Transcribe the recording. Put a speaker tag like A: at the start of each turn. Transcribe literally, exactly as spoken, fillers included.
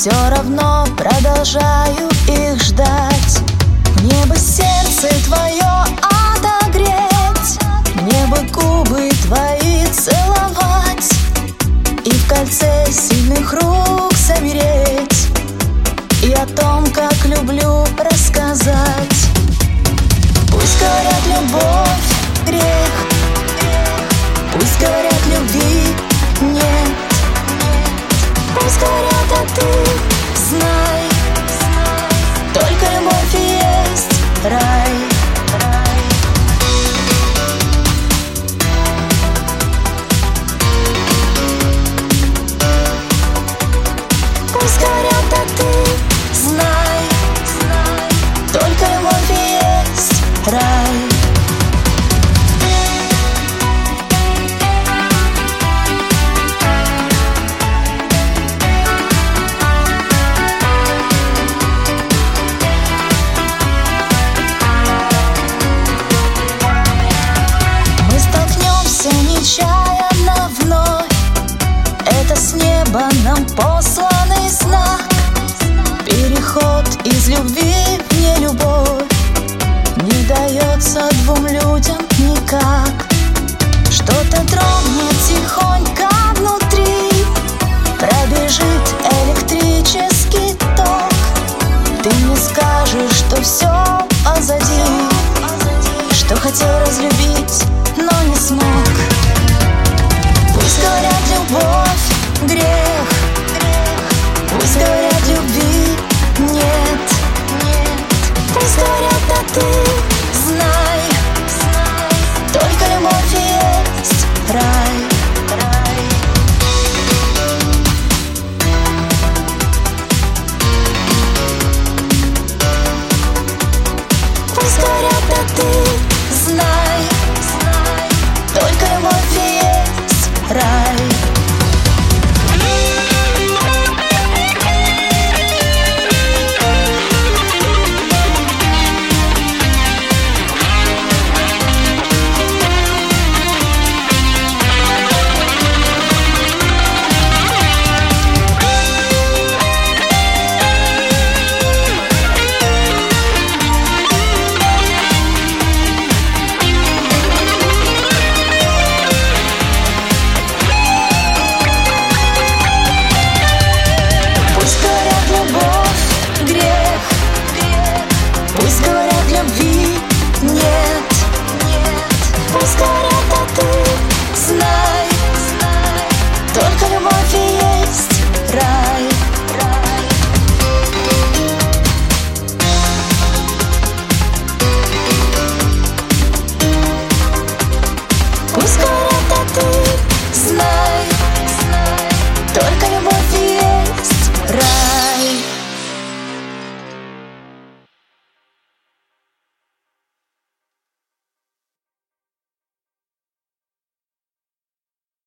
A: все равно продолжаю их ждать. Мне бы сердце твое отогреть, мне бы губы твои целовать и в кольце сильных рук замереть, и о том, как люблю, рассказать. Пусть говорят, любовь — грех, пусть говорят, любви нет, пусть говорят, а ты знай, только любовь и есть рай. Пусть говорят, а ты знай, только любовь и есть рай. Нечаянно вновь это с неба нам посланный знак, переход из любви в нелюбовь не дается двум людям никак. Что-то дрогнет тихонько внутри, пробежит электрический ток. Ты мне скажешь, что все позади, что хотел разлюбить, но не смог. Пусть говорят, любовь